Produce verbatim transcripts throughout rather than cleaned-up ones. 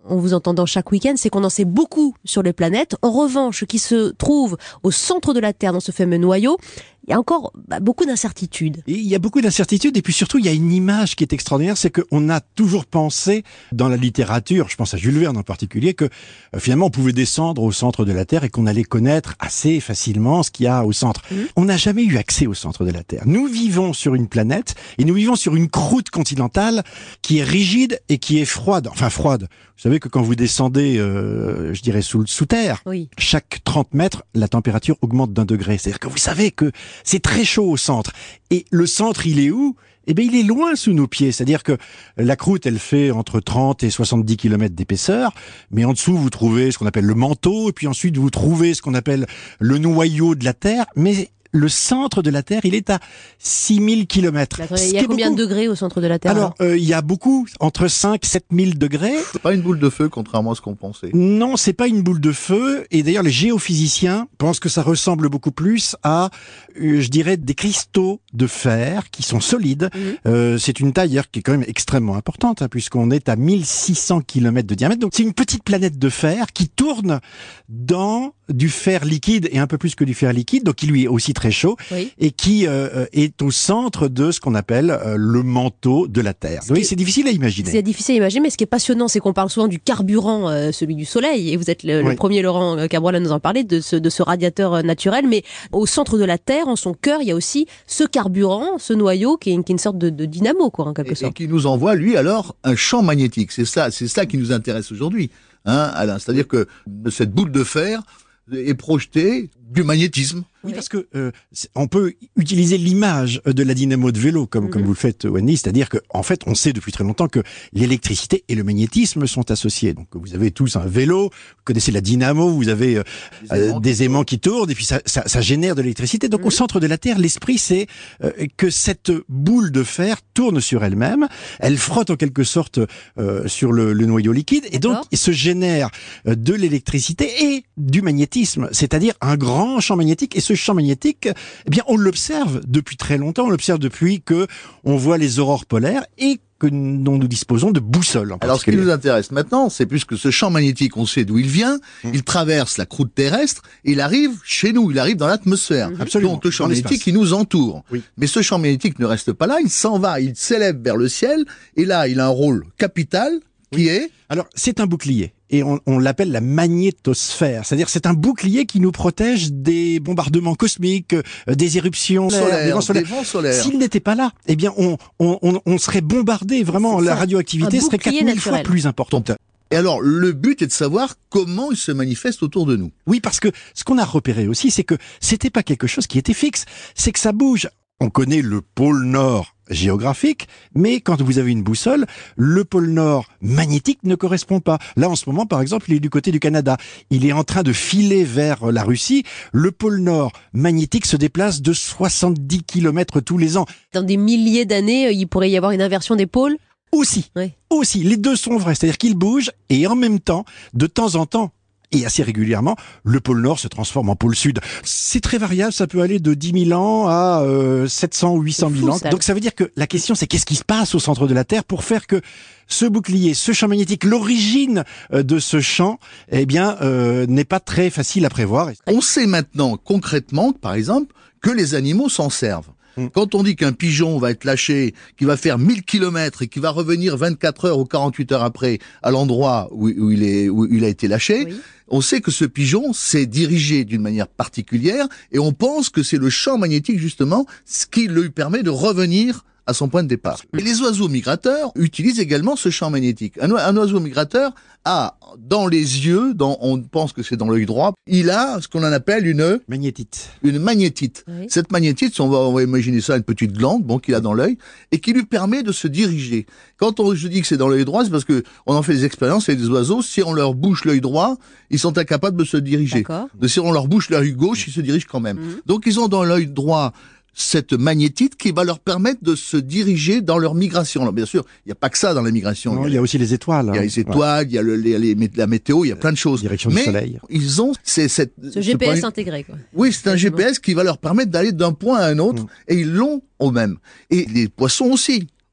en vous entendant chaque week-end, c'est qu'on en sait beaucoup sur les planètes. En revanche, ce qui se trouve au centre de la Terre, dans ce fameux noyau, il y a encore bah, beaucoup d'incertitudes. Et il y a beaucoup d'incertitudes et puis surtout il y a une image qui est extraordinaire, c'est qu'on a toujours pensé dans la littérature, je pense à Jules Verne en particulier, que euh, finalement on pouvait descendre au centre de la Terre et qu'on allait connaître assez facilement ce qu'il y a au centre. Mmh. On n'a jamais eu accès au centre de la Terre. Nous vivons sur une planète et nous vivons sur une croûte continentale qui est rigide et qui est froide. Enfin froide. Vous savez que quand vous descendez, euh, je dirais sous, sous terre, oui. chaque trente mètres, la température augmente d'un degré. C'est-à-dire que vous savez que c'est très chaud au centre. Et le centre, il est où ? Eh bien, il est loin sous nos pieds. C'est-à-dire que la croûte, elle fait entre trente et soixante-dix kilomètres d'épaisseur. Mais en dessous, vous trouvez ce qu'on appelle le manteau. Et puis ensuite, vous trouvez ce qu'on appelle le noyau de la Terre. Mais le centre de la Terre, il est à six mille kilomètres. Il y a combien de degrés au centre de la Terre? Alors, alors euh, il y a beaucoup, entre cinq et sept mille degrés. C'est pas une boule de feu, contrairement à ce qu'on pensait. Non, c'est pas une boule de feu. Et d'ailleurs, les géophysiciens pensent que ça ressemble beaucoup plus à, euh, je dirais, des cristaux de fer qui sont solides. Mmh. Euh, c'est une taille qui est quand même extrêmement importante, hein, puisqu'on est à mille six cents kilomètres de diamètre. Donc, c'est une petite planète de fer qui tourne dans du fer liquide et un peu plus que du fer liquide, donc qui lui est aussi très chaud, oui. et qui euh, est au centre de ce qu'on appelle euh, le manteau de la Terre. Oui, c'est difficile à imaginer. C'est difficile à imaginer, mais ce qui est passionnant, c'est qu'on parle souvent du carburant, euh, celui du Soleil, et vous êtes le, oui. le premier, Laurent Cabral, à nous en parler, de ce, de ce radiateur naturel, mais au centre de la Terre, en son cœur, il y a aussi ce carburant, ce noyau, qui est, qui est une sorte de, de dynamo, quoi, en quelque et, sorte. Et qui nous envoie, lui, alors, un champ magnétique. C'est ça, c'est ça qui nous intéresse aujourd'hui, hein, Alain. C'est-à-dire que cette boule de fer est projetée du magnétisme. Oui, parce que euh, on peut utiliser l'image de la dynamo de vélo, comme, mm-hmm. comme vous le faites, Wendy, c'est-à-dire que, en fait, on sait depuis très longtemps que l'électricité et le magnétisme sont associés. Donc, vous avez tous un vélo, vous connaissez la dynamo, vous avez euh, des, aimants, euh, des aimants qui tournent, et puis ça, ça, ça génère de l'électricité. Donc, mm-hmm. au centre de la Terre, l'esprit, c'est euh, que cette boule de fer tourne sur elle-même, elle frotte en quelque sorte euh, sur le, le noyau liquide, et donc, il se génère euh, de l'électricité et du magnétisme, c'est-à-dire un grand champ magnétique. Et ce champ magnétique, eh bien, on l'observe depuis très longtemps. On l'observe depuis que on voit les aurores polaires et que dont nous disposons de boussoles. Alors, ce qui nous intéresse maintenant, c'est puisque ce champ magnétique, on sait d'où il vient, mmh. il traverse la croûte terrestre, et il arrive chez nous, il arrive dans l'atmosphère. Mmh. Absolument. Donc, le champ magnétique qui nous entoure. Oui. Mais ce champ magnétique ne reste pas là, il s'en va, il s'élève vers le ciel, et là, il a un rôle capital, qui oui. est... Alors, c'est un bouclier. Et on, on l'appelle la magnétosphère. C'est-à-dire c'est un bouclier qui nous protège des bombardements cosmiques, euh, des éruptions solaires, des vents solaires. Des vents solaires. S'il n'était pas là, eh bien on, on, on, on serait bombardé. Vraiment, la radioactivité serait quatre mille fois plus importante. Et alors, le but est de savoir comment il se manifeste autour de nous. Oui, parce que ce qu'on a repéré aussi, c'est que c'était pas quelque chose qui était fixe. C'est que ça bouge. On connaît le pôle Nord géographique, mais quand vous avez une boussole, le pôle Nord magnétique ne correspond pas. Là, en ce moment, par exemple, il est du côté du Canada. Il est en train de filer vers la Russie. Le pôle Nord magnétique se déplace de soixante-dix kilomètres tous les ans. Dans des milliers d'années, il pourrait y avoir une inversion des pôles ? Aussi, oui. aussi. Les deux sont vrais. C'est-à-dire qu'ils bougent et en même temps, de temps en temps, et assez régulièrement, le pôle Nord se transforme en pôle Sud. C'est très variable, ça peut aller de dix mille ans à euh, sept cents ou huit cent mille ans. Ça. Donc ça veut dire que la question c'est qu'est-ce qui se passe au centre de la Terre pour faire que ce bouclier, ce champ magnétique, l'origine de ce champ, eh bien, euh, n'est pas très facile à prévoir. On sait maintenant concrètement, par exemple, que les animaux s'en servent. Quand on dit qu'un pigeon va être lâché, qui va faire mille kilomètres et qui va revenir vingt-quatre heures ou quarante-huit heures après à l'endroit où, où, il, est, où il a été lâché, oui. on sait que ce pigeon s'est dirigé d'une manière particulière et on pense que c'est le champ magnétique justement ce qui lui permet de revenir à son point de départ. Et les oiseaux migrateurs utilisent également ce champ magnétique. Un, un oiseau migrateur a dans les yeux, dans, on pense que c'est dans l'œil droit, il a ce qu'on en appelle une magnétite. Une magnétite. Oui. Cette magnétite, on va, on va imaginer ça, une petite glande, bon, qu'il a dans l'œil, et qui lui permet de se diriger. Quand on, je dis que c'est dans l'œil droit, c'est parce que on en fait des expériences avec des oiseaux. Si on leur bouche l'œil droit, ils sont incapables de se diriger. De si on leur bouche l'œil gauche, ils se dirigent quand même. Mmh. Donc ils ont dans l'œil droit cette magnétite qui va leur permettre de se diriger dans leur migration. Alors bien sûr, il n'y a pas que ça dans la migration. Non, il, y a, il y a aussi les étoiles. Il y a les étoiles, ouais. il y a le, les, les, la météo, il y a plein de choses. Direction Mais du soleil. Ils ont c'est, cette, ce G P S point... intégré. Quoi. Oui, c'est un G P S qui va leur permettre d'aller d'un point à un autre, mmh. et ils l'ont au même. Et les poissons aussi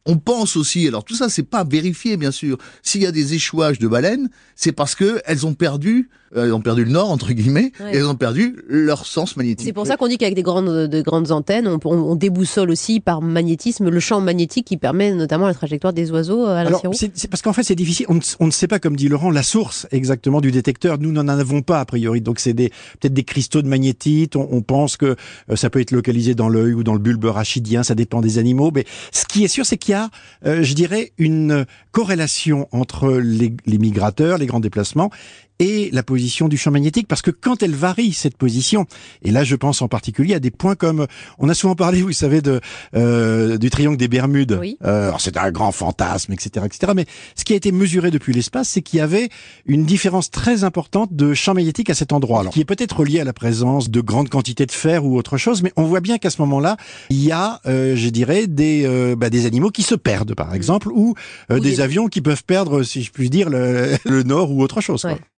On pense aussi, alors tout ça c'est pas vérifié bien sûr, s'il y a des échouages de baleines, c'est parce que elles ont perdu, euh, elles ont perdu le nord entre guillemets, ouais. Et elles ont perdu leur sens magnétique. C'est pour ça qu'on dit qu'avec des grandes, de grandes antennes, on, on, on déboussole aussi par magnétisme le champ magnétique qui permet notamment la trajectoire des oiseaux à la Sirou. C'est, c'est parce qu'en fait c'est difficile, on ne, on ne sait pas, comme dit Laurent, la source exactement du détecteur. Nous n'en avons pas a priori, donc c'est des peut-être des cristaux de magnétite. On, on pense que euh, ça peut être localisé dans l'œil ou dans le bulbe rachidien, ça dépend des animaux. Mais ce qui est sûr, c'est qu'il y a euh, je dirais, une corrélation entre les, les migrateurs, les grands déplacements, et la position du champ magnétique, parce que quand elle varie, cette position, et là je pense en particulier à des points comme, on a souvent parlé, vous savez, de euh, du triangle des Bermudes. Oui. Euh, alors c'est un grand fantasme, et cetera, et cetera. Mais ce qui a été mesuré depuis l'espace, c'est qu'il y avait une différence très importante de champ magnétique à cet endroit, alors, qui est peut-être relié à la présence de grandes quantités de fer ou autre chose, mais on voit bien qu'à ce moment-là, il y a, euh, je dirais, des euh, bah, des animaux qui se perdent, par exemple, ou euh, des, des avions qui peuvent perdre, si je puis dire, le, le nord ou autre chose. Ouais. Quoi.